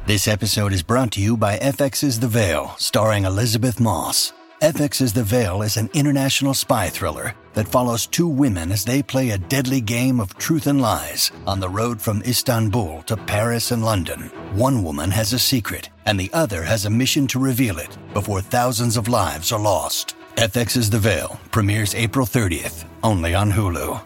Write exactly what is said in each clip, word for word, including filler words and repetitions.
This episode is brought to you by F X's The Veil, starring Elizabeth Moss. F X's The Veil is an international spy thriller that follows two women as they play a deadly game of truth and lies on the road from Istanbul to Paris and London. One woman has a secret, and the other has a mission to reveal it before thousands of lives are lost. F X's The Veil premieres April thirtieth, only on Hulu.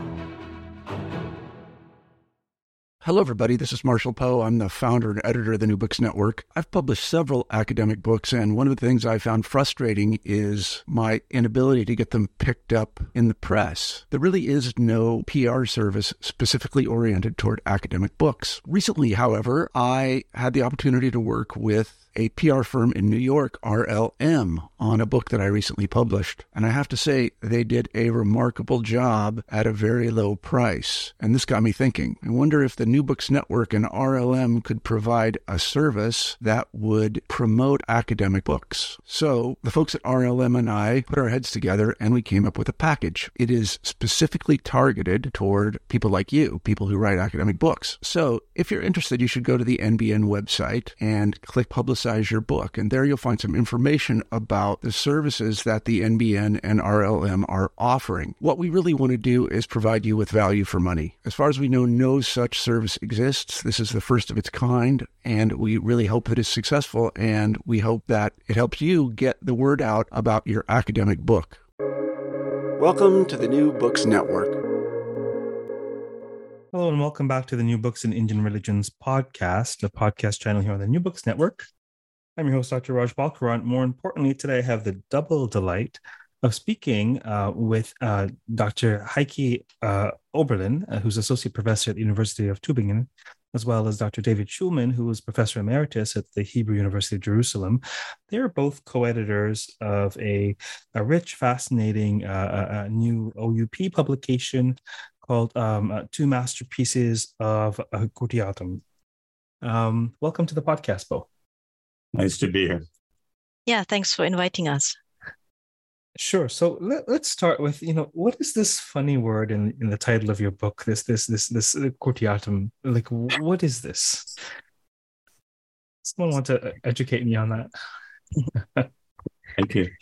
Hello, everybody. This is Marshall Poe. I'm the founder and editor of the New Books Network. I've published several academic books, and one of the things I found frustrating is my inability to get them picked up in the press. There really is no P R service specifically oriented toward academic books. Recently, however, I had the opportunity to work with a P R firm in New York, R L M, on a book that I recently published. And I have to say, they did a remarkable job at a very low price. And this got me thinking. I wonder if the New Books Network and R L M could provide a service that would promote academic books. So the folks at R L M and I put our heads together and we came up with a package. It is specifically targeted toward people like you, people who write academic books. So if you're interested, you should go to the N B N website and click Publicize your book. And there you'll find some information about the services that the N B N and R L M are offering. What we really want to do is provide you with value for money. As far as we know, no such service exists. This is the first of its kind, and we really hope it is successful, and we hope that it helps you get the word out about your academic book. Welcome to the New Books Network. Hello and welcome back to the New Books in Indian Religions podcast, a podcast channel here on the New Books Network. I'm your host, Doctor Raj Balkaran. More importantly, today I have the double delight of speaking uh, with uh, Doctor Heike uh, Oberlin, uh, who's Associate Professor at the University of Tübingen, as well as Doctor David Schulman, who is Professor Emeritus at the Hebrew University of Jerusalem. They're both co-editors of a, a rich, fascinating uh, a, a new O U P publication called um, uh, Two Masterpieces of uh, Kudyatam. Um, welcome to the podcast, Bo. Nice to be here. Yeah, thanks for inviting us. Sure. So let, let's start with, you know, what is this funny word in, in the title of your book? This, this, this, this uh, Kudyatam. Like, what is this? Someone want to educate me on that? Thank you.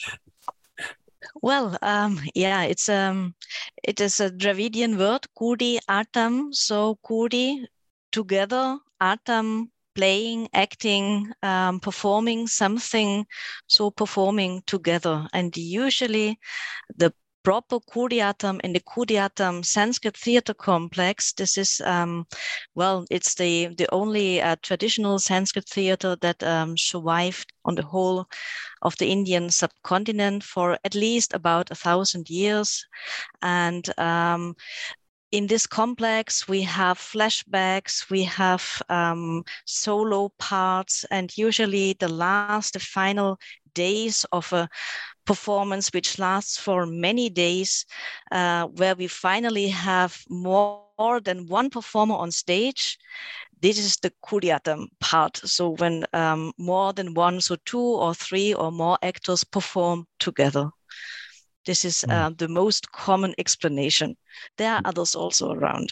Well, um, yeah, it's um, it is a Dravidian word, Kudi Atam. So Kudi, together, Atam, playing, acting, um, performing something, so performing together. And usually the proper Kudyatam in the Kudyatam Sanskrit theater complex, this is, um, well, it's the, the only uh, traditional Sanskrit theater that um, survived on the whole of the Indian subcontinent for at least about a thousand years. And um, in this complex, we have flashbacks, we have um, solo parts, and usually the last, the final days of a performance, which lasts for many days, uh, where we finally have more, more than one performer on stage. This is the Kudyatam part. So when um, more than one, so two or three or more actors perform together. This is uh, the most common explanation. There are others also around.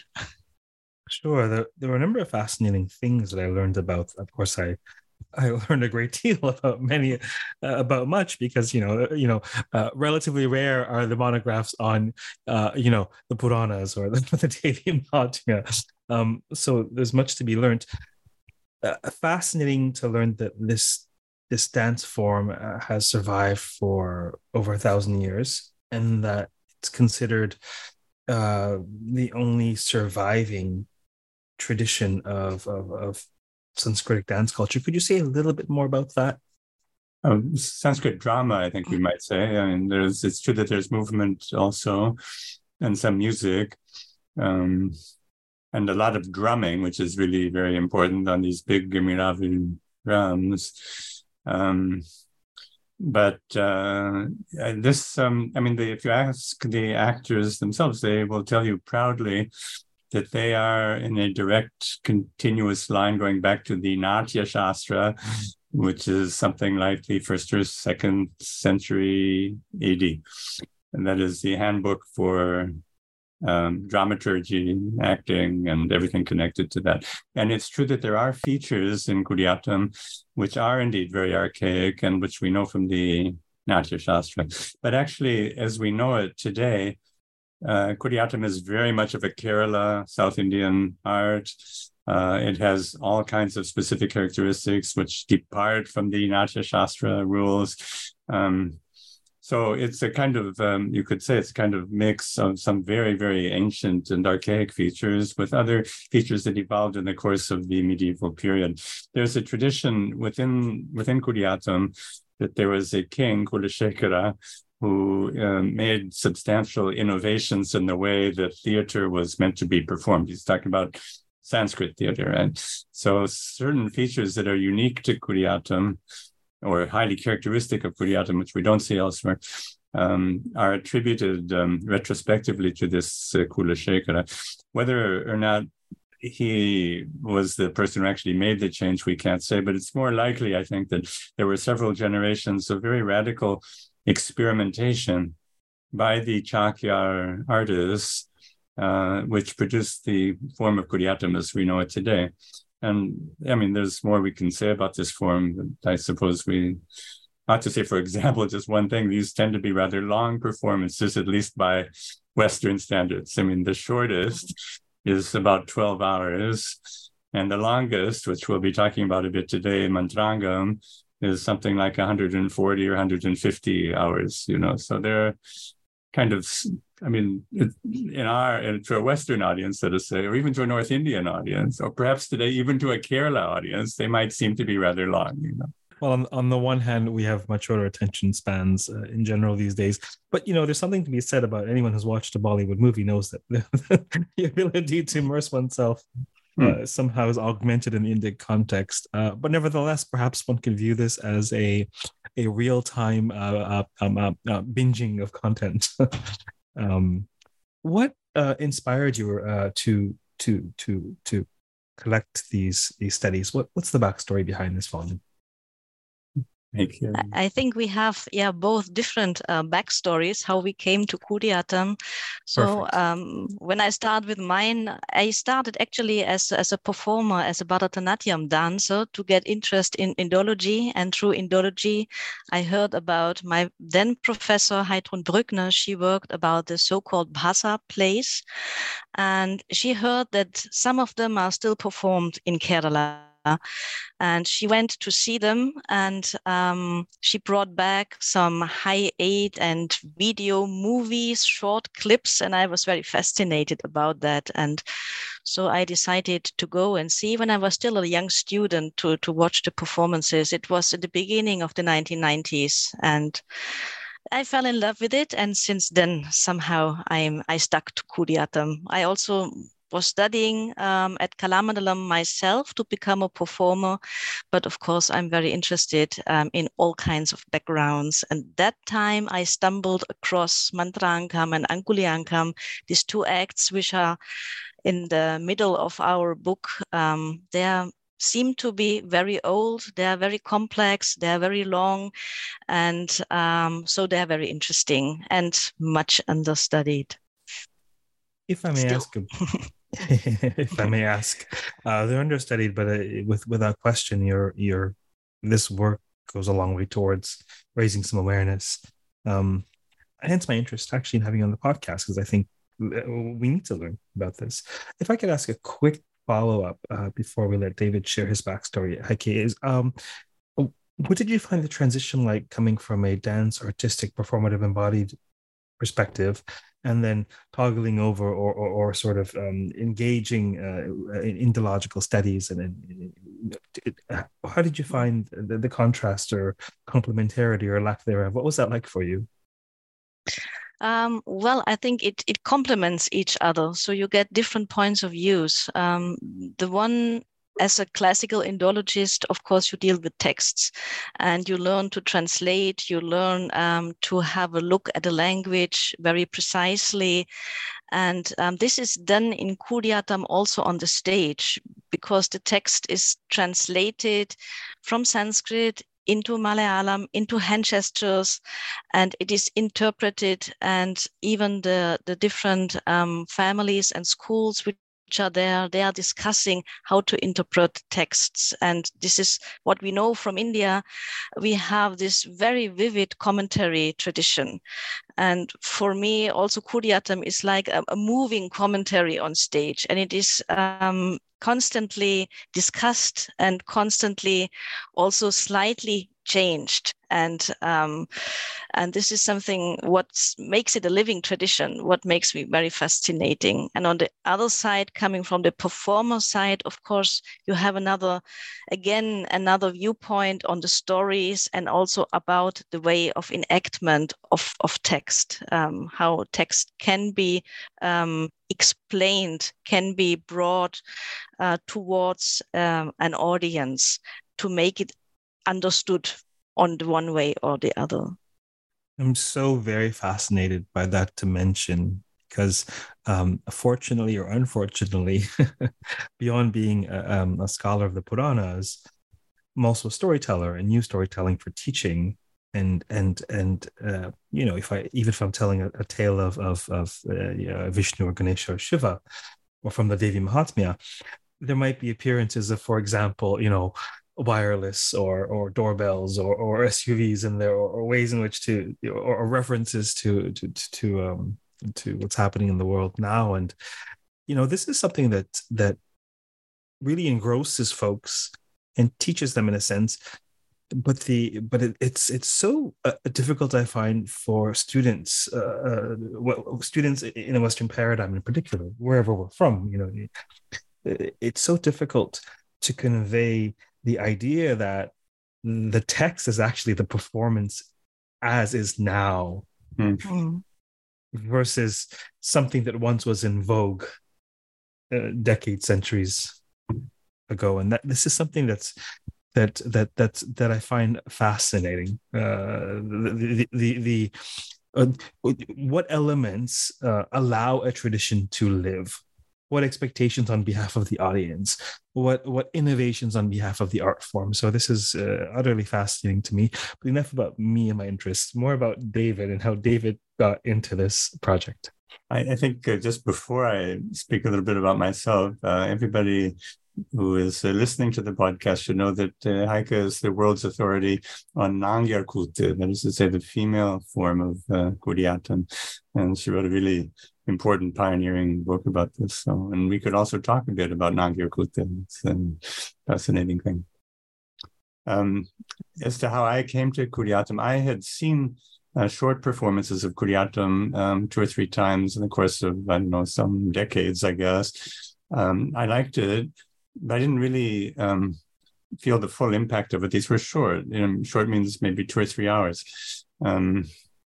Sure. There, there were a number of fascinating things that I learned about. Of course, I I learned a great deal about many, uh, about much, because, you know, you know, uh, relatively rare are the monographs on, uh, you know, the Puranas or the, the Devi Mahatmya. Um, so there's much to be learned. Uh, fascinating to learn that this this dance form uh, has survived for over a thousand years, and that it's considered uh, the only surviving tradition of, of, of Sanskritic dance culture. Could you say a little bit more about that? Um, Sanskrit drama, I think we might say. I mean, there's it's true that there's movement also, and some music, um, and a lot of drumming, which is really very important on these big Miravi drums. Um, but uh, this, um, I mean, the, if you ask the actors themselves, they will tell you proudly that they are in a direct, continuous line going back to the Natya Shastra, which is something like the first or second century A D. And that is the handbook for um, dramaturgy, acting, and everything connected to that. And it's true that there are features in Kuriyatam which are indeed very archaic and which we know from the Natya Shastra. But actually, as we know it today, uh, Kuriyatam is very much of a Kerala, South Indian art. Uh, it has all kinds of specific characteristics which depart from the Natya Shastra rules. Um, So it's a kind of, um, you could say it's a kind of mix of some very, very ancient and archaic features with other features that evolved in the course of the medieval period. There's a tradition within within Kuriyatam that there was a king, Kulashekara, who uh, made substantial innovations in the way that theater was meant to be performed. He's talking about Sanskrit theater. And so certain features that are unique to Kuriyatam, or highly characteristic of Kuriyatam, which we don't see elsewhere, um, are attributed um, retrospectively to this uh, Kulashekara. Whether or not he was the person who actually made the change, we can't say, but it's more likely, I think, that there were several generations of very radical experimentation by the Chakyar artists, uh, which produced the form of Kuriyatam as we know it today. And I mean, there's more we can say about this form. I suppose we ought to say, for example, just one thing, these tend to be rather long performances, at least by Western standards. I mean, the shortest is about twelve hours, and the longest, which we'll be talking about a bit today, Mantrangam, is something like one hundred forty or one hundred fifty hours, you know. So they're kind of, I mean, in our, to a Western audience, so to say, or even to a North Indian audience, or perhaps today even to a Kerala audience, they might seem to be rather long, you know. Well, on, on the one hand, we have much shorter attention spans uh, in general these days. But, you know, there's something to be said about anyone who's watched a Bollywood movie knows that the ability to immerse oneself uh, hmm. somehow is augmented in the Indic context. Uh, but nevertheless, perhaps one can view this as a a real-time uh, uh, um, uh, uh, binging of content. um, what uh, inspired you uh, to to to to collect these these studies? What what's the backstory behind this volume? Thank you. I think we have, yeah, both different uh, backstories, how we came to Kuriyatam. So um, when I start with mine, I started actually as, as a performer, as a Bharatanatyam dancer to get interest in Indology. And through Indology, I heard about my then professor, Heidrun Brückner. She worked about the so-called Bhasa plays. And she heard that some of them are still performed in Kerala. And she went to see them, and um, she brought back some high eight and video movies, short clips, and I was very fascinated about that. And so I decided to go and see when I was still a young student to, to watch the performances. It was at the beginning of the nineteen nineties, and I fell in love with it. And since then, somehow I'm I stuck to Kuriyatam. I also was studying um, at Kalamandalam myself to become a performer. But of course, I'm very interested um, in all kinds of backgrounds. And that time I stumbled across Mantrangam and Angulyankam, these two acts which are in the middle of our book. Um, they seem to be very old. They are very complex. They are very long. And um, so they are very interesting and much understudied. If I may Still. ask, if I may ask, uh, they're understudied, but uh, with without question, your your this work goes a long way towards raising some awareness. Um, hence my interest actually in having you on the podcast, because I think we need to learn about this. If I could ask a quick follow up uh, before we let David share his backstory, Heike, is um, what did you find the transition like coming from a dance, artistic, performative, embodied perspective, and then toggling over or or, or sort of um, engaging uh, in Indological studies? And, and it, how did you find the, the contrast or complementarity or lack thereof? What was that like for you? Um, well, I think it, it complements each other. So you get different points of views. Um, the one, as a classical Indologist, of course, you deal with texts and you learn to translate, you learn um, to have a look at the language very precisely. And um, this is done in Kuriyatam also on the stage, because the text is translated from Sanskrit into Malayalam, into hand gestures, and it is interpreted. And even the, the different um, families and schools which are there, they are discussing how to interpret texts. And this is what we know from India. We have this very vivid commentary tradition. And for me, also Kudiyattam is like a, a moving commentary on stage. And it is um, constantly discussed and constantly also slightly changed. And um, and this is something what makes it a living tradition, what makes me very fascinating. And on the other side, coming from the performer side, of course, you have another, again, another viewpoint on the stories and also about the way of enactment of, of text, um, how text can be um, explained, can be brought uh, towards um, an audience to make it understood on the one way or the other. I'm so very fascinated by that dimension because um, fortunately or unfortunately, beyond being a, um, a scholar of the Puranas, I'm also a storyteller and use storytelling for teaching. And and and uh, you know, if I even if I'm telling a, a tale of of of uh, you know, Vishnu or Ganesha or Shiva, or from the Devi Mahatmya, there might be appearances of, for example, you know, wireless or or doorbells or, or S U Vs in there, or, or ways in which to or, or references to to to um to what's happening in the world now. And you know, this is something that that really engrosses folks and teaches them in a sense. But the but it, it's it's so uh, difficult, I find, for students, uh, uh, well, students in a Western paradigm in particular, wherever we're from. You know, it's so difficult to convey the idea that the text is actually the performance as is now, mm. versus something that once was in vogue uh, decades, centuries ago. And that this is something that's that that that that I find fascinating. Uh, the the the, the uh, what elements uh, allow a tradition to live? What expectations on behalf of the audience? What what innovations on behalf of the art form? So this is uh, utterly fascinating to me. But enough about me and my interests. More about David and how David got into this project. I, I think uh, just before I speak a little bit about myself, uh, everybody who is uh, listening to the podcast should know that uh, Heike is the world's authority on Nangyarkute, that is to say, the female form of uh, Kudiyattam. And she wrote a really important pioneering book about this. So, and we could also talk a bit about Nangyarkute. It's a fascinating thing. Um, as to how I came to Kudiyattam, I had seen uh, short performances of Kudiyattam um, two or three times in the course of, I don't know, some decades, I guess. Um, I liked it, but I didn't really um, feel the full impact of it. These were short. You know, short means maybe two or three hours. Um,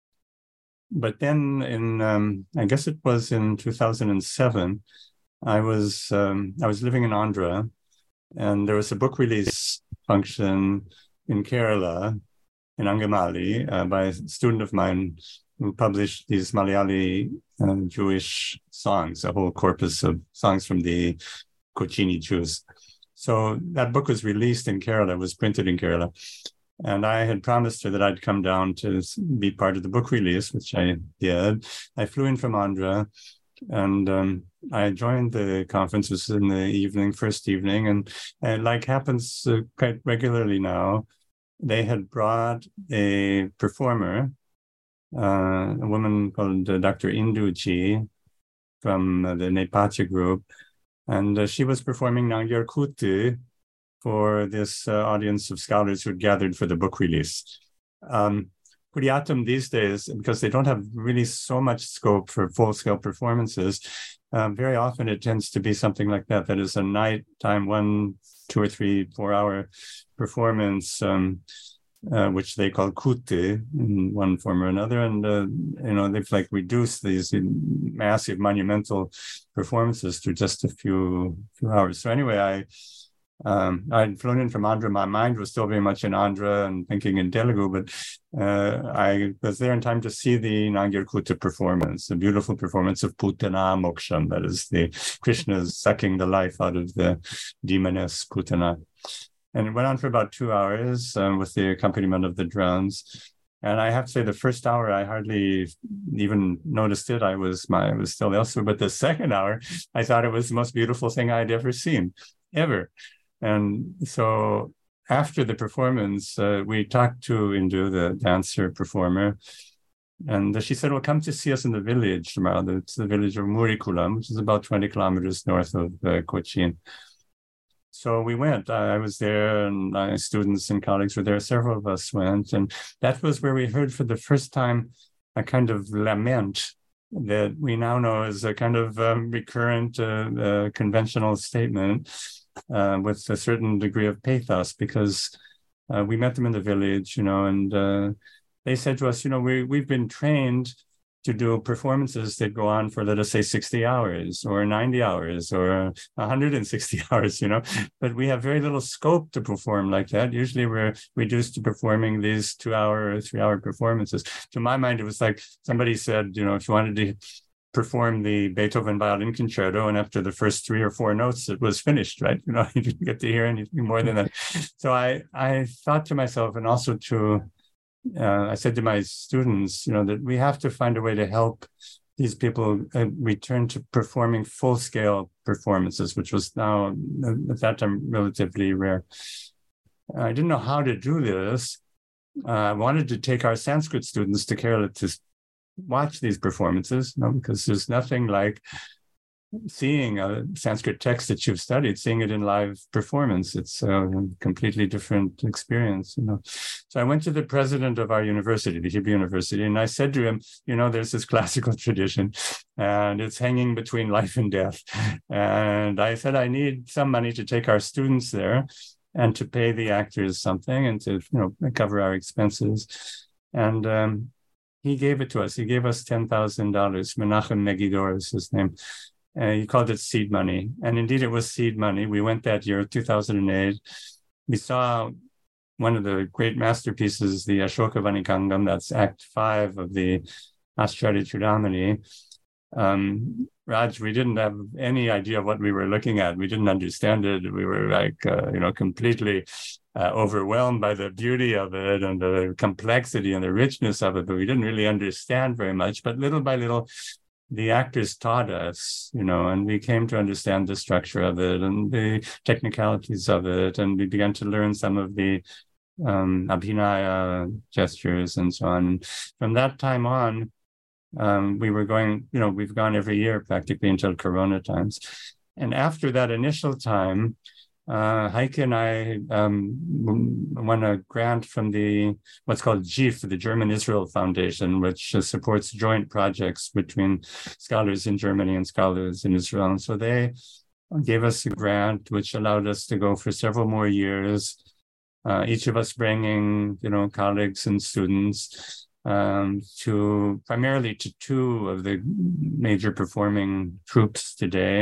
but then in, um, I guess it was in two thousand seven, I was um, I was living in Andhra, and there was a book release function in Kerala, in Angamali, uh, by a student of mine who published these Malayali uh, Jewish songs, a whole corpus of songs from the Kochini Jews. So that book was released in Kerala, was printed in Kerala. And I had promised her that I'd come down to be part of the book release, which I did. I flew in from Andhra, and um, I joined the conferences in the evening, first evening. And, and like happens uh, quite regularly now, they had brought a performer, uh, a woman called uh, Doctor Induji from uh, the Nepatya group. And uh, she was performing Nangyarkute for this uh, audience of scholars who had gathered for the book release. Um, Kudiyattam these days, because they don't have really so much scope for full-scale performances, um, very often it tends to be something like that. That is a nighttime, one, two or three, four-hour performance, um, uh, which they call kute in one form or another. And, uh, you know, they've like reduced these massive monumental performances to just a few, few hours. So anyway, I Um, I'd flown in from Andhra. My mind was still very much in Andhra and thinking in Telugu, but uh, I was there in time to see the Nangyarkute performance, the beautiful performance of Putana Moksham, that is the Krishna's sucking the life out of the demoness Putana. And it went on for about two hours um, with the accompaniment of the drums. And I have to say, the first hour, I hardly even noticed it. I was my I was still elsewhere. But the second hour, I thought it was the most beautiful thing I'd ever seen, ever. And so after the performance, uh, we talked to Indu, the dancer performer, and she said, well, come to see us in the village tomorrow. It's the village of Murikulam, which is about twenty kilometers north of uh, Cochin. So we went. I was there, and my students and colleagues were there. Several of us went. And that was where we heard for the first time a kind of lament that we now know is a kind of um, recurrent uh, uh, conventional statement uh, with a certain degree of pathos, because uh, we met them in the village, you know, and uh, they said to us, you know, we, we've been trained to do performances that go on for, let us say, sixty hours or ninety hours or one hundred sixty hours, you know, but we have very little scope to perform like that. Usually we're reduced to performing these two hour or three hour performances. To my mind, it was like somebody said, you know, if you wanted to perform the Beethoven violin concerto, and after the first three or four notes, it was finished, right? You know, you didn't get to hear anything more than that. So I, I thought to myself, and also to Uh, I said to my students, you know, that we have to find a way to help these people uh, return to performing full-scale performances, which was now, uh, at that time, relatively rare. I didn't know how to do this. Uh, I wanted to take our Sanskrit students to Kerala to watch these performances, you know, because there's nothing like seeing a Sanskrit text that you've studied, seeing it in live performance. It's a completely different experience, you know. So I went to the president of our university, the Hebrew University, and I said to him, you know, there's this classical tradition and it's hanging between life and death. And I said, I need some money to take our students there and to pay the actors something and to, you know, cover our expenses. And um, he gave it to us. He gave us ten thousand dollars. Menachem Megidor is his name. Uh, he called it seed money. And indeed, it was seed money. We went that year, two thousand eight. We saw one of the great masterpieces, the Ashoka Vanikangam, that's Act five of the Ashcharya Chudamani. Um, Raj, we didn't have any idea of what we were looking at. We didn't understand it. We were like, uh, you know, completely uh, overwhelmed by the beauty of it and the complexity and the richness of it, but we didn't really understand very much. But little by little, the actors taught us, you know, and we came to understand the structure of it and the technicalities of it. And we began to learn some of the um, abhinaya gestures and so on. From that time on, um, we were going, you know, we've gone every year practically until Corona times. And after that initial time, Uh, Heike and I um, won a grant from the what's called G I F, the German Israel Foundation, which uh, supports joint projects between scholars in Germany and scholars in Israel. And so they gave us a grant, which allowed us to go for several more years, uh, each of us bringing, you know, colleagues and students um, to primarily to two of the major performing troops today.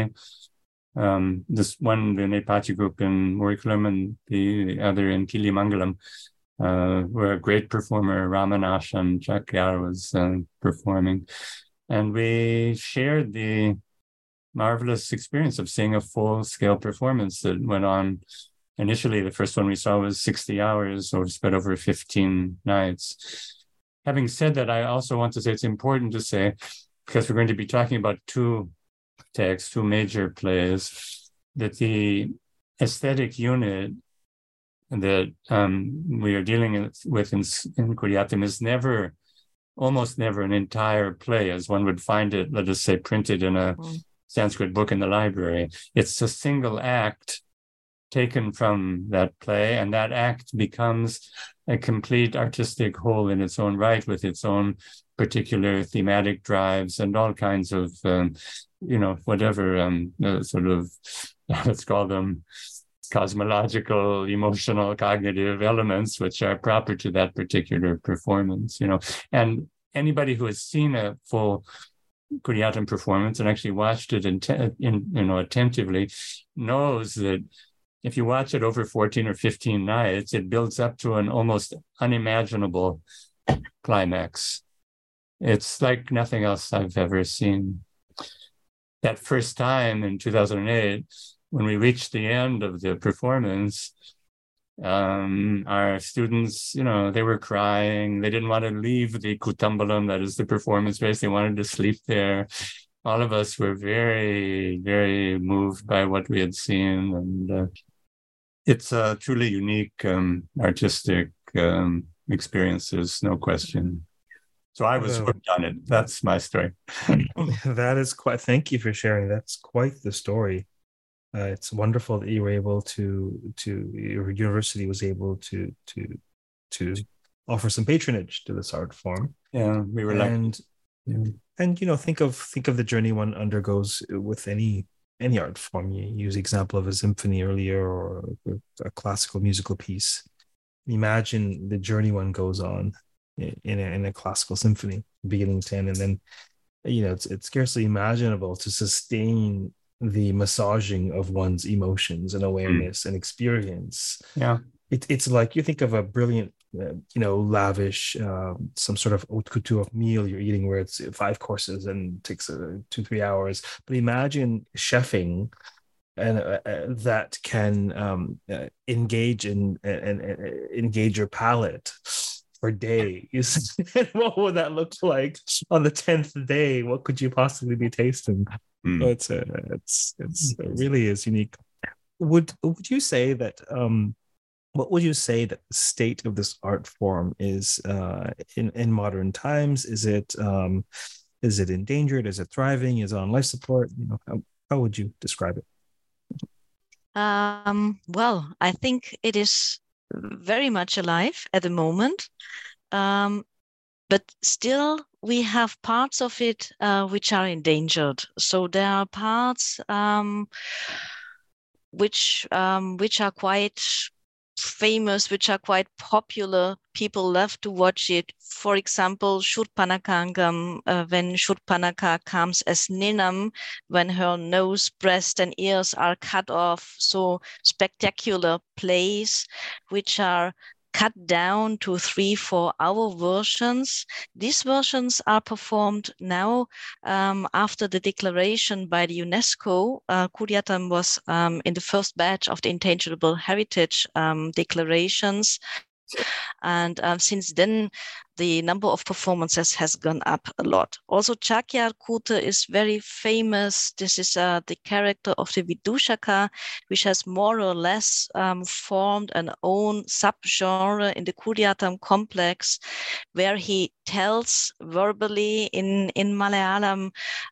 Um, this one, the Nepati group in Murikulam, and the other in Kilimangalam, uh, were a great performer. Ramanash and Chakyar was uh, performing. And we shared the marvelous experience of seeing a full-scale performance that went on. Initially, the first one we saw was sixty hours, or spread over fifteen nights. Having said that, I also want to say it's important to say, because we're going to be talking about two texts, two major plays, that the aesthetic unit that um, we are dealing with in, in Kudyatam is never, almost never an entire play as one would find it, let us say, printed in a mm. Sanskrit book in the library. It's a single act taken from that play, and that act becomes a complete artistic whole in its own right, with its own particular thematic drives and all kinds of, um, you know, whatever um, uh, sort of, let's call them cosmological, emotional, cognitive elements, which are proper to that particular performance, you know. And anybody who has seen a full Kudyatam performance and actually watched it in, in, you know, attentively knows that if you watch it over fourteen or fifteen nights, it builds up to an almost unimaginable climax. It's like nothing else I've ever seen. That first time in two thousand eight, when we reached the end of the performance, Um, our students, you know, they were crying. They didn't want to leave the Kutambalam, that is the performance space. They wanted to sleep there. All of us were very, very moved by what we had seen. And uh, it's a truly unique um, artistic um, experiences, no question. So I was hooked on it. That's my story. That is quite, thank you for sharing. That's quite the story. Uh, it's wonderful that you were able to, to your university was able to, to, to offer some patronage to this art form. Yeah, we were and, lucky. And, you know, think of, think of the journey one undergoes with any, any art form. You use the example of a symphony earlier or a classical musical piece. Imagine the journey one goes on in a, in a classical symphony, beginning to end, and then, you know, it's it's scarcely imaginable to sustain the massaging of one's emotions and awareness mm. and experience. Yeah, it, it's like you think of a brilliant, uh, you know, lavish, uh, some sort of haute couture meal you're eating where it's five courses and takes uh, two three hours. But imagine chefing. And uh, uh, that can um, uh, engage in and uh, uh, engage your palate for days. What would that look like on the tenth day? What could you possibly be tasting? Mm. So it's uh, it's it's it really is unique. Would would you say that? Um, what would you say that the state of this art form is uh, in in modern times? Is it um, is it endangered? Is it thriving? Is it on life support? You know, how, how would you describe it? Um, well, I think it is very much alive at the moment, um, but still we have parts of it uh, which are endangered. So there are parts um, which um, which are quite famous, which are quite popular. People love to watch it. For example, Shurpanakha, uh, when Shurpanakha comes as Ninam, when her nose, breast, and ears are cut off. So spectacular plays, which are cut down to three, four hour versions. These versions are performed now um, after the declaration by the UNESCO. Uh, Kudyatam was um, in the first batch of the Intangible Heritage um, declarations. And um, since then, the number of performances has gone up a lot. Also, Chakyar Kute is very famous. This is uh, the character of the Vidushaka, which has more or less um, formed an own subgenre in the Kudyatam complex, where he tells verbally in, in Malayalam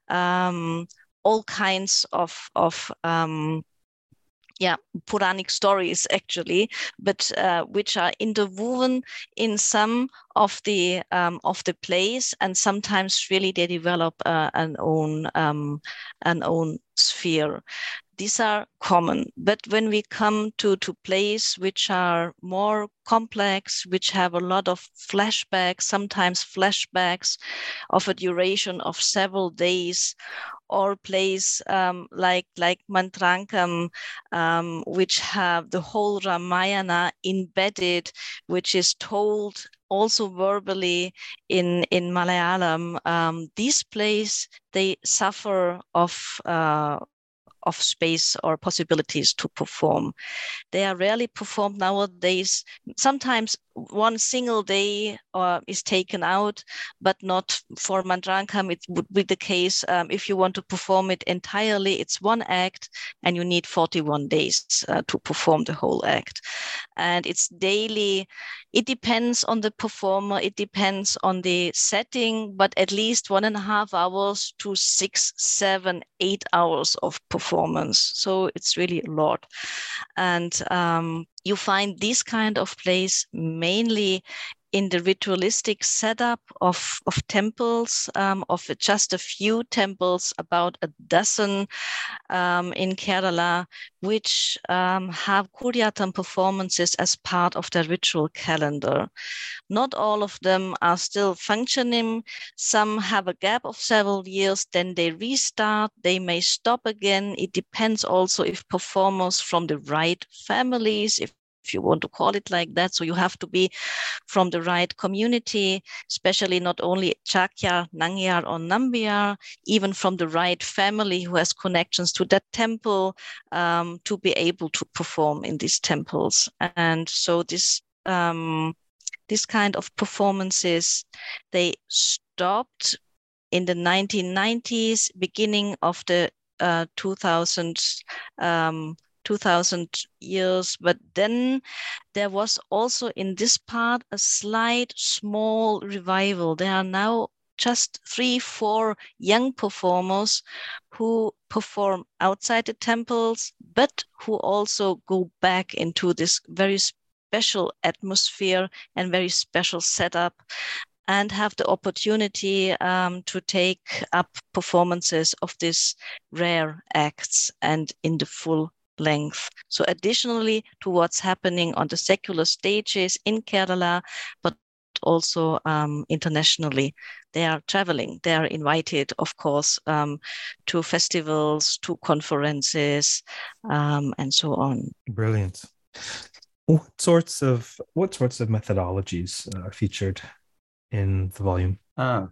um, all kinds of, of um, yeah, Puranic stories actually, but uh, which are interwoven in some of the um, of the plays, and sometimes really they develop uh, an own um, an own sphere. These are common, but when we come to, to plays which are more complex, which have a lot of flashbacks, sometimes flashbacks of a duration of several days, or plays um, like like Mantrankam, um, which have the whole Ramayana embedded, which is told also verbally in in Malayalam. Um, these plays, they suffer of uh, of space or possibilities to perform. They are rarely performed nowadays. Sometimes one single day uh, is taken out, but not for Mandrankam. It would be the case um, if you want to perform it entirely, it's one act and you need forty-one days uh, to perform the whole act. And it's daily. It depends on the performer. It depends on the setting, but at least one and a half hours to six, seven, eight hours of performance. So it's really a lot. And um, you find these kind of plays mainly in the ritualistic setup of, of temples, um, of just a few temples, about a dozen um, in Kerala, which um, have Kudyatam performances as part of their ritual calendar. Not all of them are still functioning. Some have a gap of several years, then they restart, they may stop again. It depends also if performers from the right families, if if you want to call it like that. So you have to be from the right community, especially not only Chakya, Nangyar, or Nambiar, even from the right family who has connections to that temple um, to be able to perform in these temples. And so this um, this kind of performances, they stopped in the nineteen nineties, beginning of the uh, two thousand um, two thousand years. But then there was also in this part a slight small revival. There are now just three, four young performers who perform outside the temples, but who also go back into this very special atmosphere and very special setup, and have the opportunity um, to take up performances of these rare acts and in the full length. So additionally to what's happening on the secular stages in Kerala, but also um, internationally, they are traveling. They are invited, of course, um, to festivals, to conferences, um, and so on. Brilliant. What sorts of what sorts of methodologies are featured in the volume? Ah,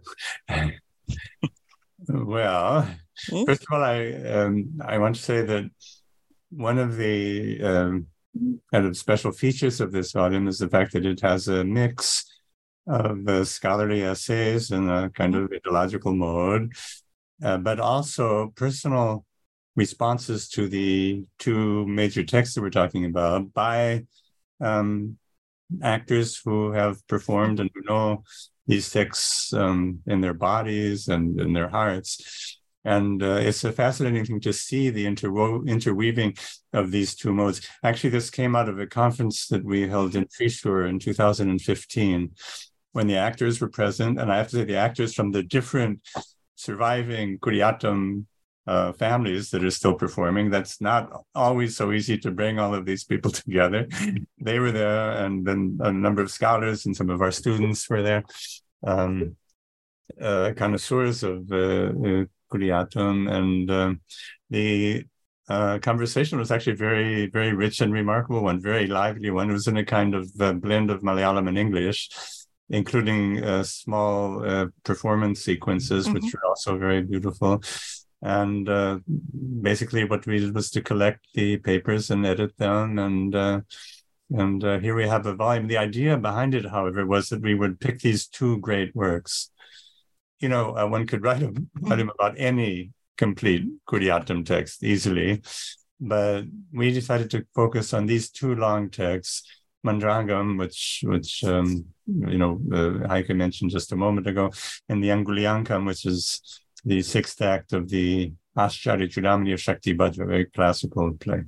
well, mm-hmm. First of all, I um, I want to say that one of the um, kind of special features of this volume is the fact that it has a mix of uh, scholarly essays in a kind of ideological mode, uh, but also personal responses to the two major texts that we're talking about by um, actors who have performed and who know these texts um, in their bodies and in their hearts. And uh, it's a fascinating thing to see the interwo- interweaving of these two modes. Actually, this came out of a conference that we held in Thrissur in two thousand fifteen, when the actors were present. And I have to say, the actors from the different surviving Kuriyatam uh, families that are still performing. That's not always so easy to bring all of these people together. They were there, and then a number of scholars and some of our students were there, um, uh, connoisseurs of uh, uh, Kuriyatam, and um, the uh, conversation was actually very, very rich and remarkable one, very lively one. It was in a kind of uh, blend of Malayalam and English, including uh, small uh, performance sequences, mm-hmm. which were also very beautiful. And uh, basically what we did was to collect the papers and edit them. And uh, and uh, here we have a volume. The idea behind it, however, was that we would pick these two great works. You know, uh, one could write about any complete Kuriyatam text easily, but we decided to focus on these two long texts, Mandrangam, which, which um, you know, uh, Heike mentioned just a moment ago, and the Angulyankam, which is the sixth act of the Ashcharya Chudamani of Shakti Bhadra, a very classical play.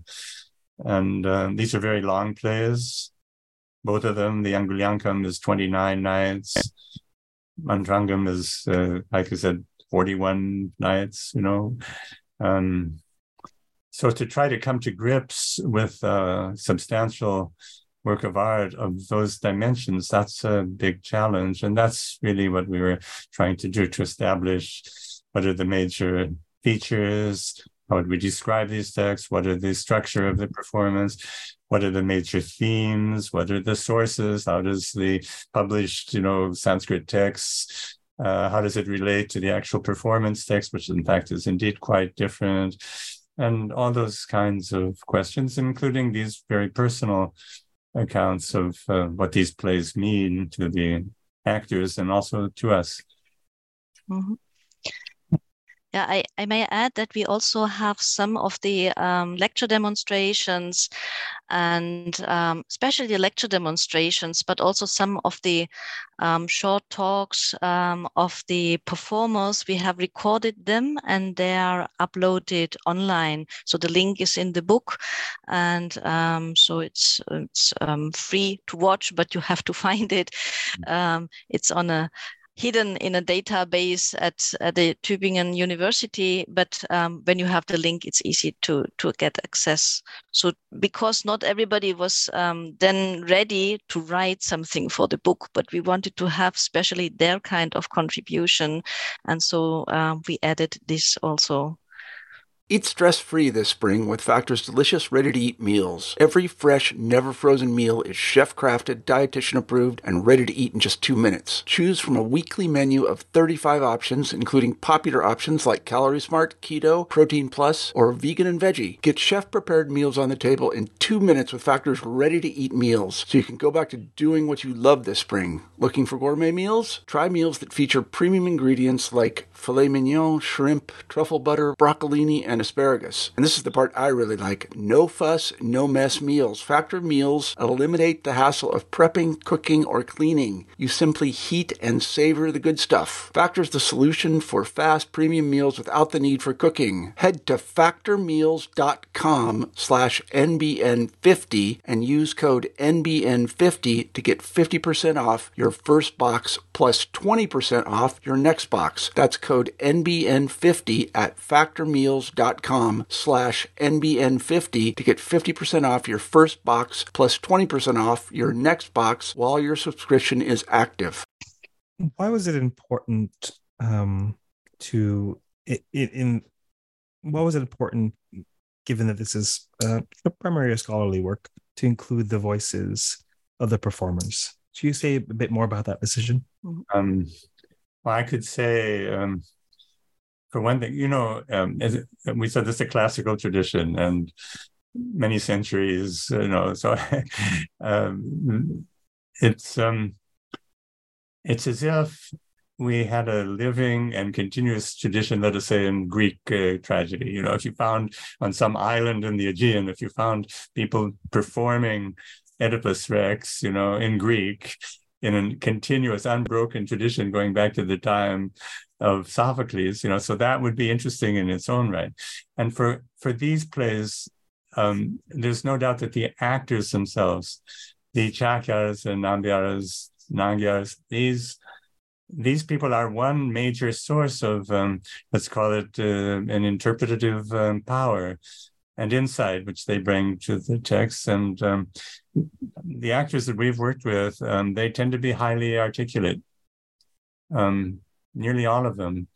And uh, these are very long plays, both of them. The Angulyankam is twenty-nine nights. Mandrangam is, uh, like I said, forty-one nights, you know. Um, so to try to come to grips with a substantial work of art of those dimensions, that's a big challenge. And that's really what we were trying to do, to establish what are the major features, how would we describe these texts, what are the structure of the performance, what are the major themes, what are the sources, how does the published, you know, Sanskrit texts, uh, how does it relate to the actual performance text, which in fact is indeed quite different, and all those kinds of questions, including these very personal accounts of uh, what these plays mean to the actors and also to us. Mm-hmm. Yeah, I, I may add that we also have some of the um, lecture demonstrations, and um, especially the lecture demonstrations, but also some of the um, short talks um, of the performers. We have recorded them and they are uploaded online. So the link is in the book, and um, so it's it's um, free to watch, but you have to find it. Um, it's on a hidden in a database at, at the Tübingen University, but um, when you have the link, it's easy to to get access. So because not everybody was um, then ready to write something for the book, but we wanted to have especially their kind of contribution, and so um, we added this also. Eat stress-free this spring with Factor's delicious ready-to-eat meals. Every fresh, never-frozen meal is chef-crafted, dietitian-approved, and ready to eat in just two minutes. Choose from a weekly menu of thirty-five options, including popular options like Calorie Smart, Keto, Protein Plus, or Vegan and Veggie. Get chef-prepared meals on the table in two minutes with Factor's ready-to-eat meals, so you can go back to doing what you love this spring. Looking for gourmet meals? Try meals that feature premium ingredients like filet mignon, shrimp, truffle butter, broccolini, and asparagus. And this is the part I really like. No fuss, no mess meals. Factor meals eliminate the hassle of prepping, cooking, or cleaning. You simply heat and savor the good stuff. Factor's the solution for fast premium meals without the need for cooking. Head to factormeals.com slash NBN50 and use code N B N fifty to get fifty percent off your first box plus twenty percent off your next box. That's code N B N fifty at factormeals.com slash N B N fifty to get fifty percent off your first box plus twenty percent off your next box while your subscription is active. Why was it important um, to, it, it, in, why was it important, given that this is uh, primarily a scholarly work, to include the voices of the performers? Can you say a bit more about that decision? Um, well, I could say, um, for one thing, you know, um, as we said, this is a classical tradition and many centuries, you know, so um, it's um, it's as if we had a living and continuous tradition, let us say, in Greek uh, tragedy. You know, if you found on some island in the Aegean, if you found people performing Oedipus Rex, you know, in Greek, in a continuous, unbroken tradition going back to the time of Sophocles, you know, so that would be interesting in its own right. And for, for these plays, um, there's no doubt that the actors themselves, the Chakyas and Nambiaras, Nangyas, these these people are one major source of, um, let's call it uh, an interpretative um, power and insight, which they bring to the text. And um, the actors that we've worked with, um, they tend to be highly articulate. Um, nearly all of them,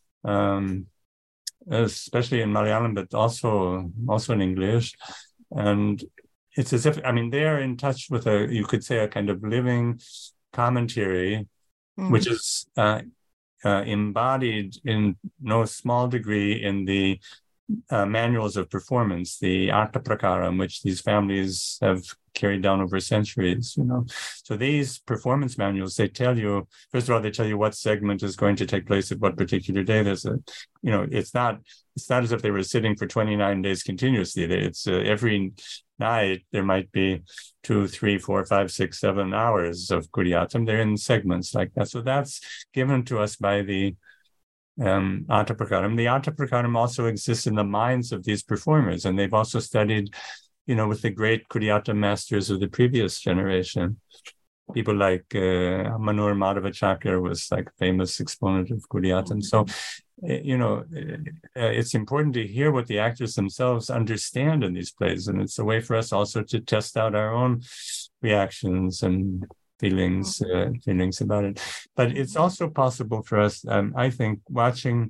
um, especially in Malayalam, but also also in English. And it's as if, I mean, they're in touch with a, you could say, a kind of living commentary, mm. which is uh, uh, embodied in no small degree in the uh, manuals of performance, the Artha Prakaram, which these families have carried down over centuries, you know. So these performance manuals, they tell you, first of all, they tell you what segment is going to take place at what particular day. There's a, you know, it's not, it's not as if they were sitting for twenty-nine days continuously. It's uh, every night there might be two, three, four, five, six, seven hours of Kuriyatam. They're in segments like that. So that's given to us by the um, Artha Prakaram. The Artha Prakaram also exists in the minds of these performers, and they've also studied, you know, with the great Kuriyatam masters of the previous generation. People like uh, Manur Madhavacharya was like a famous exponent of Kuriyatam. So, you know, it's important to hear what the actors themselves understand in these plays. And it's a way for us also to test out our own reactions and feelings, uh, feelings about it. But it's also possible for us, um, I think, watching,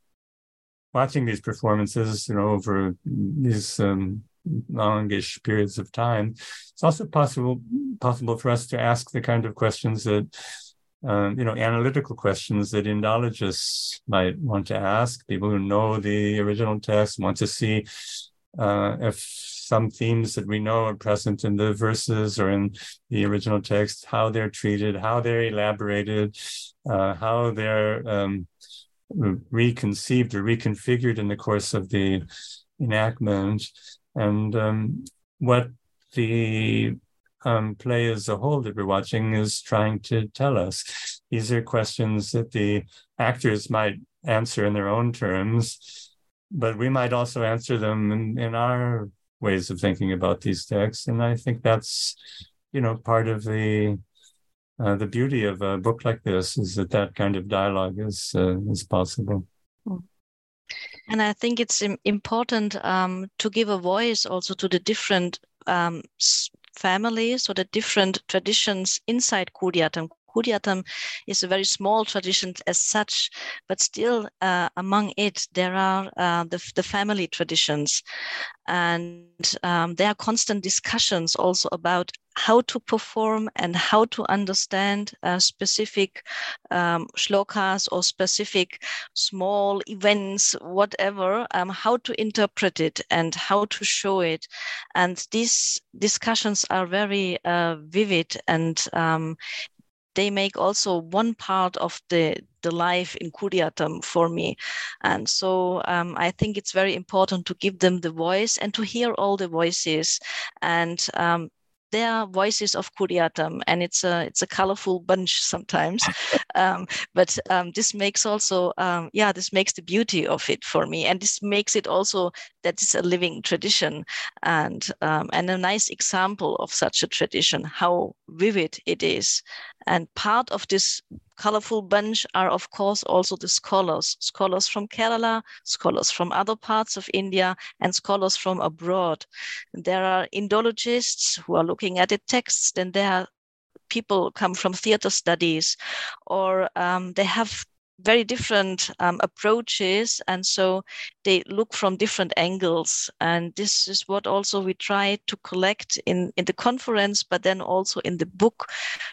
watching these performances, you know, over these um, longish periods of time, it's also possible possible for us to ask the kind of questions that, um, you know, analytical questions that Indologists might want to ask. People who know the original text want to see uh, if some themes that we know are present in the verses or in the original text, how they're treated, how they're elaborated, uh, how they're um, reconceived or reconfigured in the course of the enactment. And um, what the um, play as a whole that we're watching is trying to tell us. These are questions that the actors might answer in their own terms, but we might also answer them in, in our ways of thinking about these texts. And I think that's, you know, part of the uh, the beauty of a book like this, is that that kind of dialogue is uh, is possible. And I think it's important um, to give a voice also to the different um, families or the different traditions inside Kuriyatam Kudiyattam is a very small tradition as such, but still uh, among it there are uh, the, the family traditions, and um, there are constant discussions also about how to perform and how to understand uh, specific um, shlokas or specific small events, whatever, um, how to interpret it and how to show it. And these discussions are very uh, vivid, and um, they make also one part of the, the life in Kudiyattam for me. And so um, I think it's very important to give them the voice and to hear all the voices. And um, they are voices of Kudiyattam, and it's a it's a colorful bunch sometimes, um, but um, this makes also um, yeah this makes the beauty of it for me, and this makes it also that it's a living tradition, and um, and a nice example of such a tradition, how vivid it is. And part of this colorful bunch are, of course, also the scholars, scholars from Kerala, scholars from other parts of India, and scholars from abroad. There are Indologists who are looking at the texts, then there are people come from theater studies, or um, they have very different um, approaches, and so they look from different angles. And this is what also we try to collect in, in the conference, but then also in the book,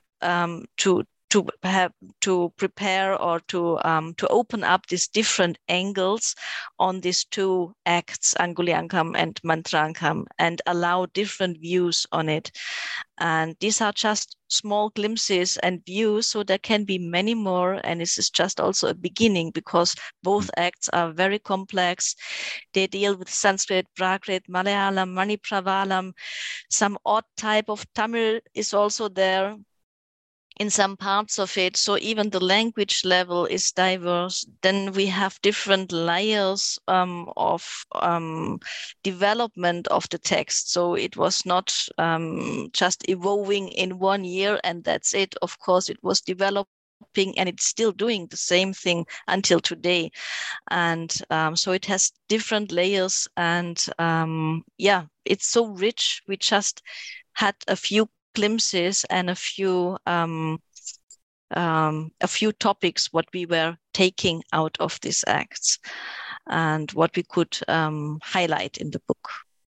um, to to have to prepare or to um, to open up these different angles on these two acts, Angulyankam and Mantrankam, and allow different views on it. And these are just small glimpses and views, so there can be many more. And this is just also a beginning, because both acts are very complex. They deal with Sanskrit, Prakrit, Malayalam, Manipravalam. Some odd type of Tamil is also there in some parts of it. So even the language level is diverse. Then we have different layers um, of um, development of the text. So it was not um, just evolving in one year and that's it. Of course, it was developing, and it's still doing the same thing until today. And um, so it has different layers, and um, yeah, it's so rich. We just had a few glimpses and a few um, um, a few topics what we were taking out of these acts and what we could um, highlight in the book.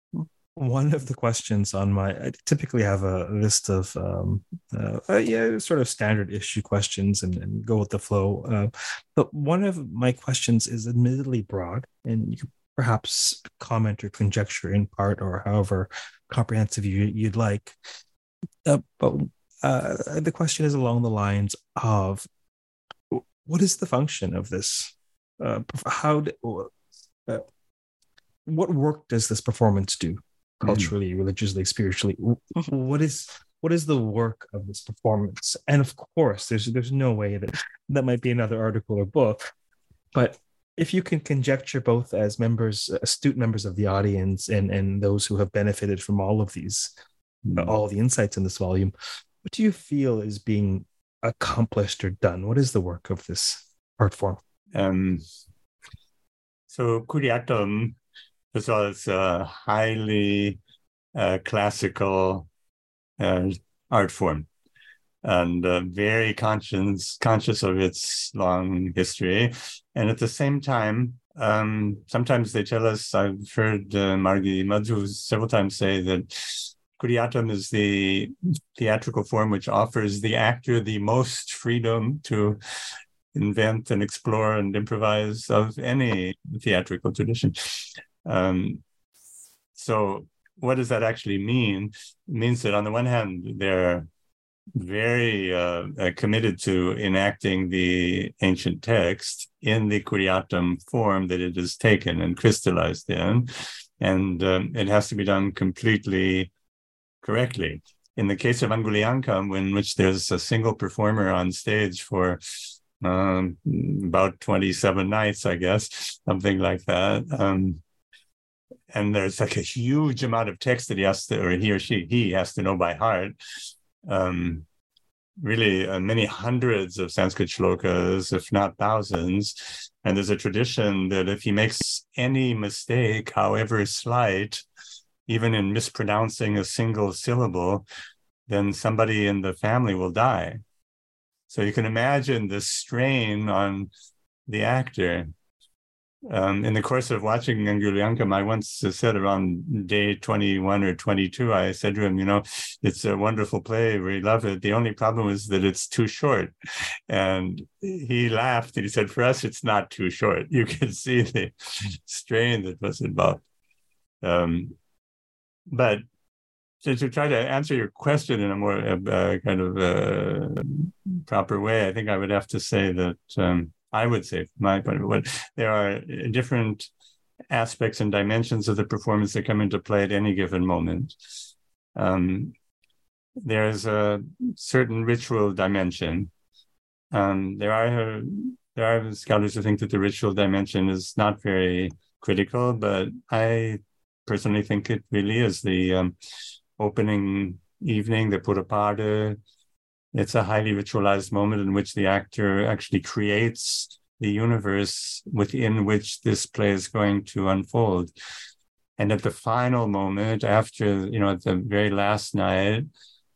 One of the questions on my, I typically have a list of um, uh, uh, yeah, sort of standard issue questions and, and go with the flow. Uh, but one of my questions is admittedly broad, and you could perhaps comment or conjecture in part or however comprehensive you, you'd like. Uh, but uh, the question is along the lines of, what is the function of this? Uh, how? Do, uh, what work does this performance do, culturally, mm-hmm. religiously, spiritually? What is what is the work of this performance? And of course, there's there's no way that that might be another article or book, but if you can conjecture both as members, astute members of the audience, and and those who have benefited from all of these. Mm. all the insights in this volume, what do you feel is being accomplished or done? What is the work of this art form? Um, so Kudiyattam was a highly uh, classical uh, art form, and uh, very conscious conscious of its long history. And at the same time, um, sometimes they tell us, I've heard uh, Margi Madhu several times say that Kudiyattam is the theatrical form which offers the actor the most freedom to invent and explore and improvise of any theatrical tradition. Um, so what does that actually mean? It means that on the one hand, they're very uh, committed to enacting the ancient text in the Kudiyattam form that it is taken and crystallized in, and um, it has to be done completely correctly. In the case of Angulyankam, in which there's a single performer on stage for um, about twenty-seven nights, I guess, something like that, um, and there's like a huge amount of text that he has to, or he or she, he has to know by heart, um, really uh, many hundreds of Sanskrit shlokas, if not thousands. And there's a tradition that if he makes any mistake, however slight, even in mispronouncing a single syllable, then somebody in the family will die. So you can imagine the strain on the actor. Um, in the course of watching Anguliankam, I once said around day twenty-one or twenty-two, I said to him, you know, it's a wonderful play. We love it. The only problem is that it's too short. And he laughed and he said, for us, it's not too short. You can see the strain that was involved. Um, but to, to try to answer your question in a more uh, kind of uh, proper way, I think I would have to say that um, I would say, from my point of view, there are different aspects and dimensions of the performance that come into play at any given moment. Um, there's a certain ritual dimension. Um, there are there are scholars who think that the ritual dimension is not very critical, but I personally think it really is. The um, opening evening, the Purapada, it's a highly ritualized moment in which the actor actually creates the universe within which this play is going to unfold. And at the final moment, after, you know, at the very last night,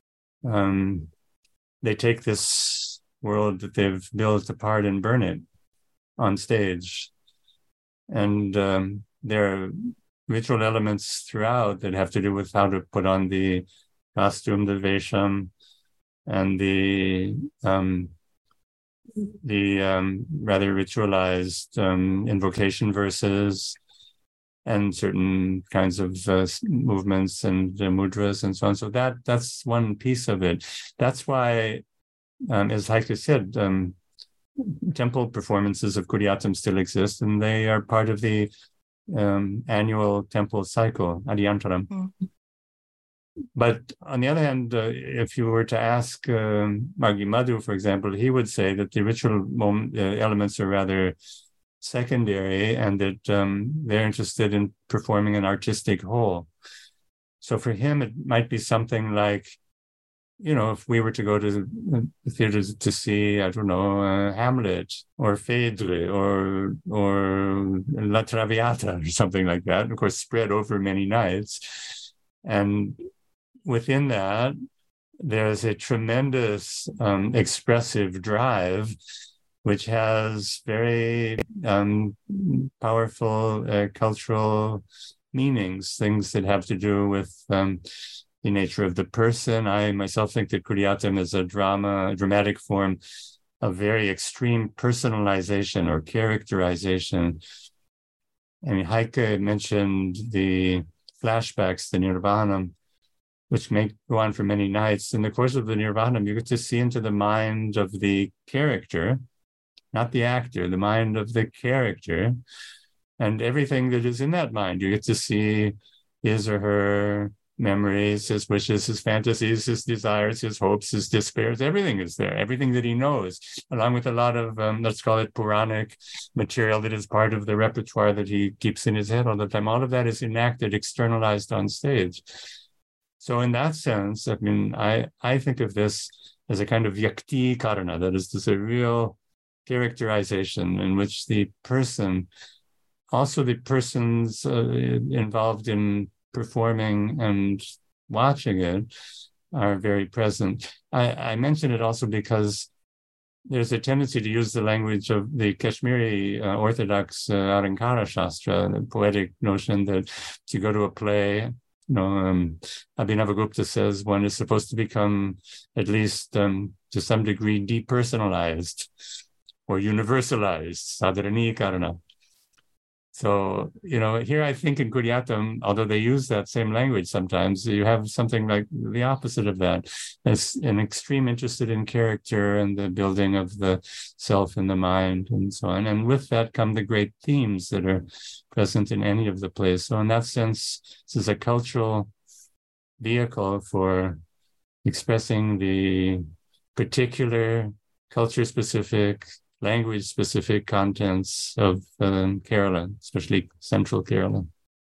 um, they take this world that they've built apart and burn it on stage. And um, there are ritual elements throughout that have to do with how to put on the costume, the vesham, and the um, the um, rather ritualized um, invocation verses and certain kinds of uh, movements and uh, mudras and so on. So that that's one piece of it. That's why, um, as Heike said, um, temple performances of Kuriyattam still exist, and they are part of the um, annual temple cycle, Adiyantaram. Mm-hmm. But on the other hand, uh, if you were to ask um, Maggie Madhu, for example, he would say that the ritual moment, uh, elements are rather secondary and that um, they're interested in performing an artistic whole. So for him, it might be something like, you know, if we were to go to the theater to see, I don't know, uh, Hamlet or Phèdre or, or La Traviata or something like that, of course, spread over many nights. And within that, there's a tremendous um, expressive drive, which has very um, powerful uh, cultural meanings, things that have to do with um, the nature of the person. I myself think that Kuriyattam is a drama, a dramatic form of very extreme personalization or characterization. I mean, Heike mentioned the flashbacks, the Nirvanam, which may go on for many nights. In the course of the Nirvanam, you get to see into the mind of the character, not the actor, the mind of the character, and everything that is in that mind. You get to see his or her memories, his wishes, his fantasies, his desires, his hopes, his despairs. Everything is there, everything that he knows, along with a lot of, um, let's call it Puranic material that is part of the repertoire that he keeps in his head all the time. All of that is enacted, externalized on stage. So in that sense, I mean, I, I think of this as a kind of yakti karana, that is to say, real characterization in which the person, also the persons uh, involved in performing and watching it, are very present. I, I mention it also because there's a tendency to use the language of the Kashmiri uh, Orthodox uh, Alankara Shastra, the poetic notion that you go to a play. You know, um, Abhinavagupta says one is supposed to become at least um, to some degree depersonalized or universalized, sadharanikarana. So, you know, here I think in Kuriyattam, although they use that same language sometimes, you have something like the opposite of that. It's an extreme interested in character and the building of the self and the mind and so on. And with that come the great themes that are present in any of the plays. So in that sense, this is a cultural vehicle for expressing the particular culture-specific, language-specific contents of um, Kerala, especially central Kerala.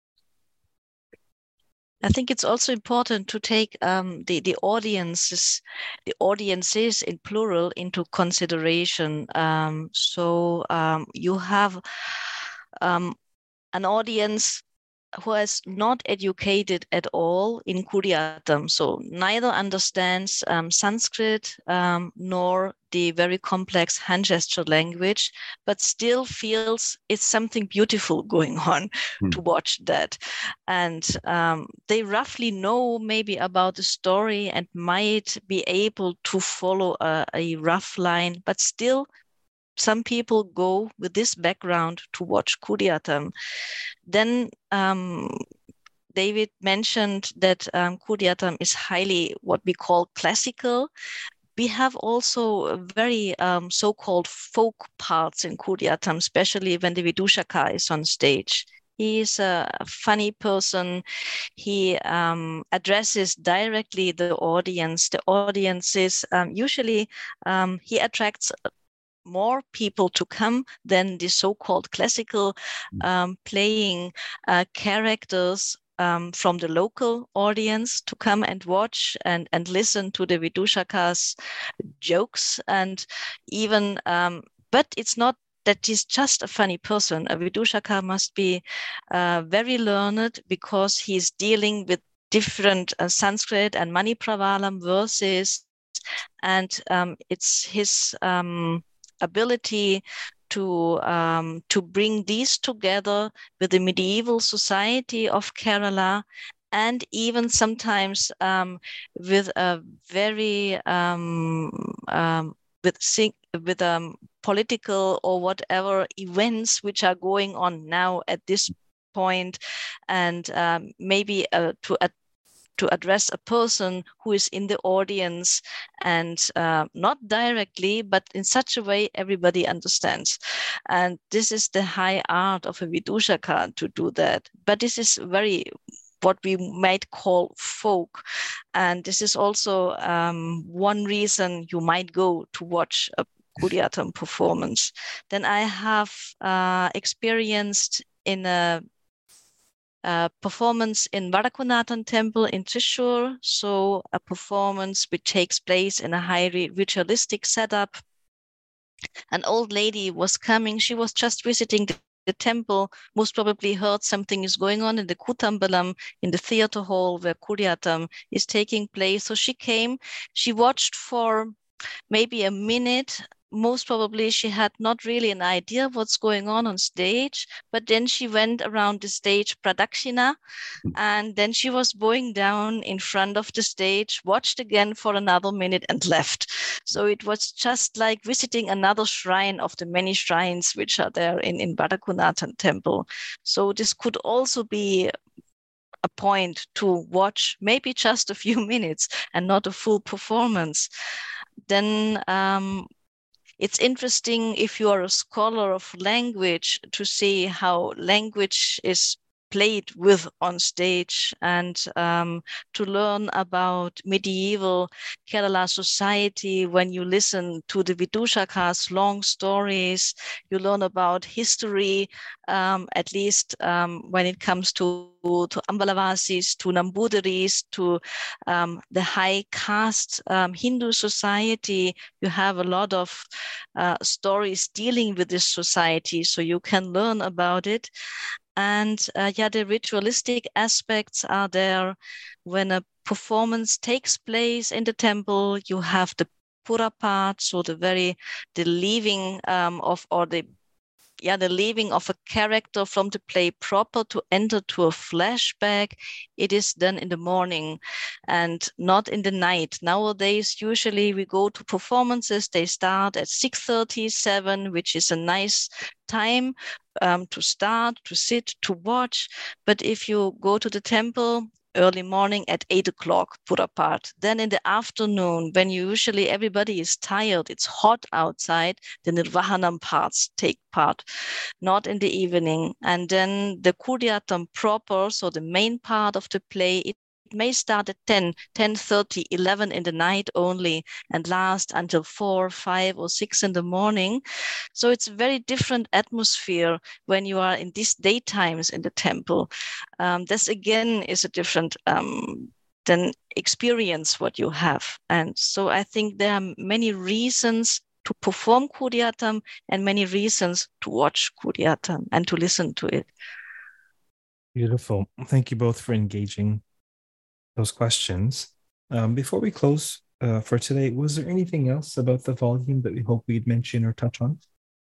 I think it's also important to take um, the the audiences, the audiences in plural into consideration. Um, so um, you have um, an audience who is not educated at all in Kuriatam, so neither understands um, Sanskrit um, nor the very complex hand gesture language, but still feels it's something beautiful going on mm. to watch that. And um, they roughly know maybe about the story and might be able to follow a, a rough line, but still some people go with this background to watch Kuriatam. Then um, David mentioned that um, Kuriatam is highly what we call classical. We have also very um, so-called folk parts in Kuriatam, especially when the Vidushaka is on stage. He is a funny person. He um, addresses directly the audience. The audience is um, usually, um, he attracts more people to come than the so-called classical um, playing uh, characters um, from the local audience to come and watch and, and listen to the Vidushaka's jokes. And even, um, but it's not that he's just a funny person. A Vidushaka must be uh, very learned because he's dealing with different uh, Sanskrit and Manipravalam verses. And um, it's his um, ability to um, to bring these together with the medieval society of Kerala, and even sometimes um, with a very um, um, with with um, political or whatever events which are going on now at this point, and um, maybe uh, to a to address a person who is in the audience, and uh, not directly, but in such a way everybody understands. And this is the high art of a Vidushaka, to do that. But this is very what we might call folk. And this is also um, one reason you might go to watch a Kuriatam performance. Then I have uh, experienced in a Uh, performance in Vadakunathan temple in Thrissur, so a performance which takes place in a highly ritualistic setup. An old lady was coming, she was just visiting the, the temple, most probably heard something is going on in the Kutambalam, in the theater hall where Kuriatam is taking place. So she came, she watched for maybe a minute. Most probably she had not really an idea what's going on on stage, but then she went around the stage pradakshina, and then she was bowing down in front of the stage, watched again for another minute and left. So it was just like visiting another shrine of the many shrines which are there in, in Vadakunathan temple. So this could also be a point to watch maybe just a few minutes and not a full performance. Then um, it's interesting if you are a scholar of language to see how language is played with on stage, and um, to learn about medieval Kerala society. When you listen to the Vidushaka's long stories, you learn about history, um, at least um, when it comes to, to Ambalavasis, to Nambudiris, to um, the high caste um, Hindu society. You have a lot of uh, stories dealing with this society, so you can learn about it. And uh, yeah, the ritualistic aspects are there. When a performance takes place in the temple, you have the pura part, so the very the leaving um, of or the yeah the leaving of a character from the play proper to enter to a flashback. It is done in the morning and not in the night. Nowadays, usually we go to performances. They start at six thirty, seven, which is a nice time um, to start, to sit, to watch. But if you go to the temple early morning at eight o'clock, pura part. Then in the afternoon, when usually everybody is tired, it's hot outside, the Nirvahanam parts take part, not in the evening. And then the Kuriatam proper, so the main part of the play, it may start at ten, ten thirty, eleven in the night only, and last until four, five, or six in the morning. So it's a very different atmosphere when you are in these daytimes in the temple. Um, this again is a different um, than experience what you have. And so I think there are many reasons to perform Kuriatam and many reasons to watch Kuriatam and to listen to it. Beautiful. Thank you both for engaging those questions. Um, before we close uh, for today, was there anything else about the volume that we hope we'd mention or touch on?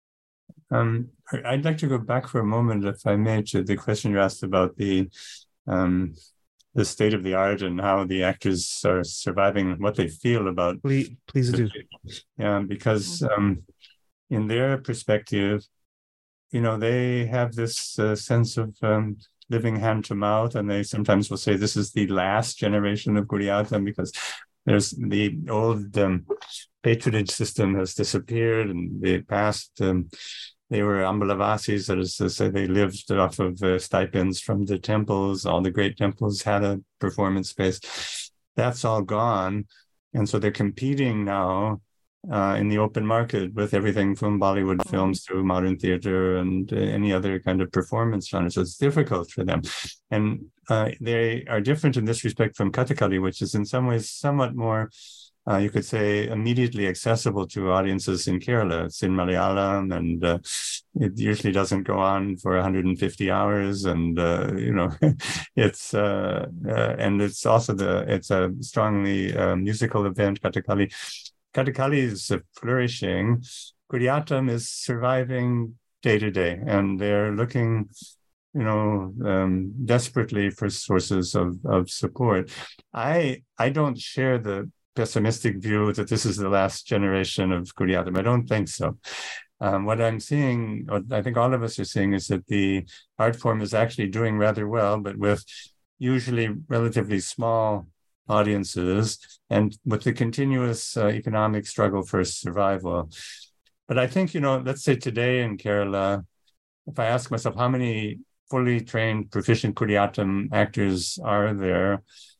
Um, I'd like to go back for a moment, if I may, to the question you asked about the um, the state of the art and how the actors are surviving, what they feel about. Please, please do. Yeah, because um, in their perspective, you know, they have this uh, sense of um, living hand to mouth, and they sometimes will say this is the last generation of Kuriatam because there's the old um, patronage system has disappeared, and the past um, they were Ambalavasis, that is to say, they lived off of uh, stipends from the temples. All the great temples had a performance space. That's all gone, and so they're competing now uh, in the open market with everything from Bollywood films to modern theater and uh, any other kind of performance genre. So it's difficult for them, and uh, they are different in this respect from Kathakali, which is in some ways somewhat more. Uh, you could say immediately accessible to audiences in Kerala. It's in Malayalam, and uh, it usually doesn't go on for one hundred fifty hours. And uh, you know, it's uh, uh, and it's also the it's a strongly uh, musical event. Kathakali, Kathakali is uh, flourishing. Kuriatam is surviving day to day, and they're looking, you know, um, desperately for sources of of support. I I don't share the pessimistic view that this is the last generation of Kuriatam. I don't think so. Um, what I'm seeing, what I think all of us are seeing, is that the art form is actually doing rather well, but with usually relatively small audiences and with the continuous uh, economic struggle for survival. But I think, you know, let's say today in Kerala, if I ask myself how many fully trained, proficient Kuriatam actors are there,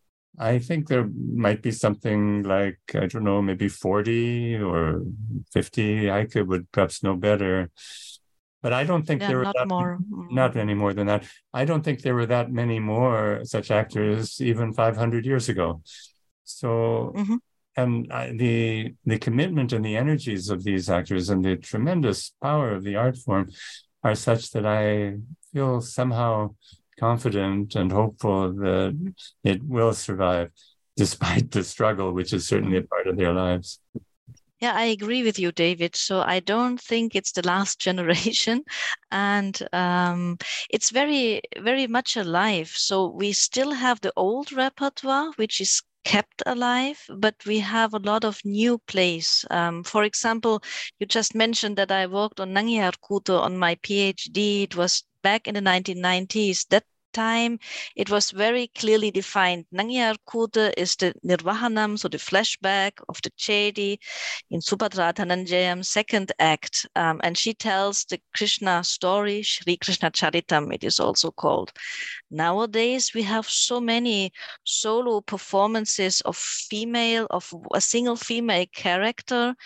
I think there might be something like, I don't know, maybe forty or fifty. I could would perhaps know better. But I don't think yeah, there were not that, more. not any more than that. I don't think there were that many more such actors even five hundred years ago. So, mm-hmm. and I, the the commitment and the energies of these actors and the tremendous power of the art form are such that I feel somehow confident and hopeful that it will survive despite the struggle, which is certainly a part of their lives. Yeah, I agree with you, David. So I don't think it's the last generation, and um, it's very, very much alive. So we still have the old repertoire, which is kept alive, but we have a lot of new plays. Um, for example, you just mentioned that I worked on Nangyar Kuto on my PhD. It was back in the nineteen nineties. That time it was very clearly defined. Nangyar Kuta is the Nirvahanam, so the flashback of the Chedi in Subhadra Dhananjayam's second act. Um, and she tells the Krishna story, Sri Krishna Charitam, it is also called. Nowadays, we have so many solo performances of female, of a single female character,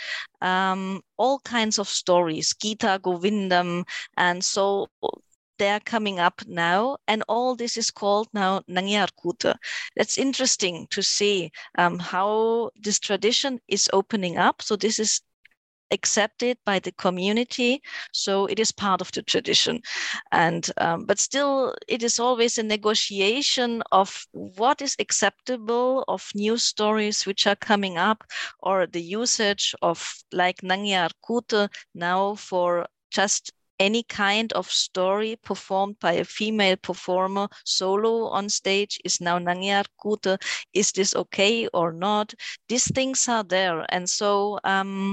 um, all kinds of stories, Gita Govindam, and so they're coming up now, and all this is called now Nangyar Kuta. That's interesting to see um, how this tradition is opening up. So this is accepted by the community, so it is part of the tradition. And um, but still, it is always a negotiation of what is acceptable, of new stories which are coming up, or the usage of like Nangyar Kuta now for just any kind of story performed by a female performer solo on stage is now Nangyar Kuta. Is this okay or not? These things are there. And so, um,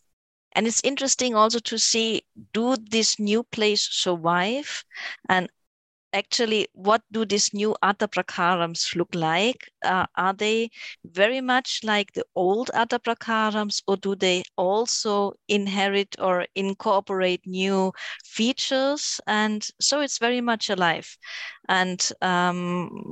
and it's interesting also to see, do these new plays survive? And actually, what do these new Atha Prakarams look like? Uh, are they very much like the old Atha Prakarams, or do they also inherit or incorporate new features? And so it's very much alive. And um,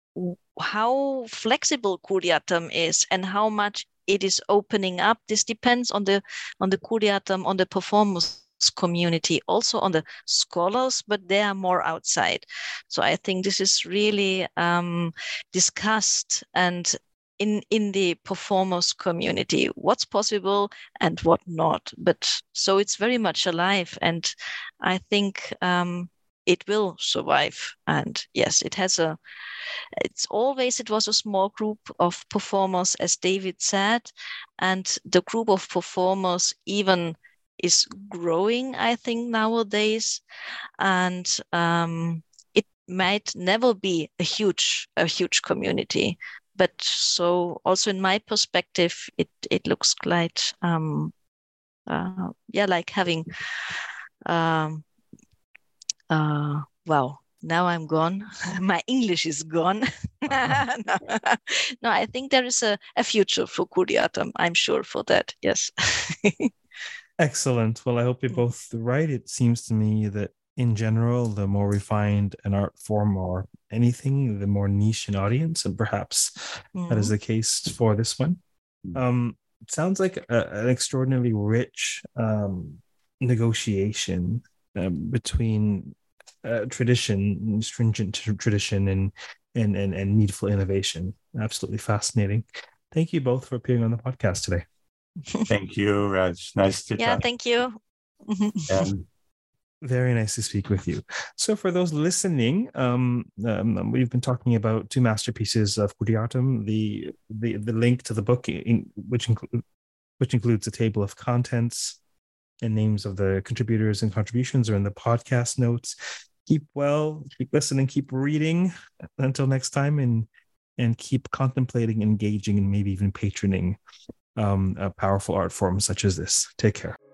how flexible Kuriatam is and how much it is opening up, this depends on the on the Kuriatam, on the performers community, also on the scholars, but they are more outside. So I think this is really um, discussed and in in the performers community, what's possible and what not. But so it's very much alive, and I think um, it will survive. And yes, it has a, it's always, it was a small group of performers, as David said, and the group of performers even is growing, I think, nowadays. And um, it might never be a huge, a huge community. But so also in my perspective, it, it looks like, um, uh, yeah, like having, um, uh, wow, now I'm gone. My English is gone. no. no, I think there is a, a future for Kuriatam. I'm sure for that. Yes. Excellent. Well, I hope you're both right. It seems to me that in general, the more refined an art form or anything, the more niche an audience, and perhaps mm-hmm. that is the case for this one. Um, it sounds like a, an extraordinarily rich um, negotiation um, between uh, tradition, stringent tradition, and, and and and needful innovation. Absolutely fascinating. Thank you both for appearing on the podcast today. Thank you, Raj. Nice to yeah, talk. thank you. Um, Very nice to speak with you. So for those listening, um, um, we've been talking about two masterpieces of Kuriatam, the, the the link to the book, in, which, inclu- which includes a table of contents and names of the contributors and contributions are in the podcast notes. Keep well, keep listening, keep reading. Until next time, and and keep contemplating, engaging, and maybe even patroning um, a powerful art form such as this. Take care.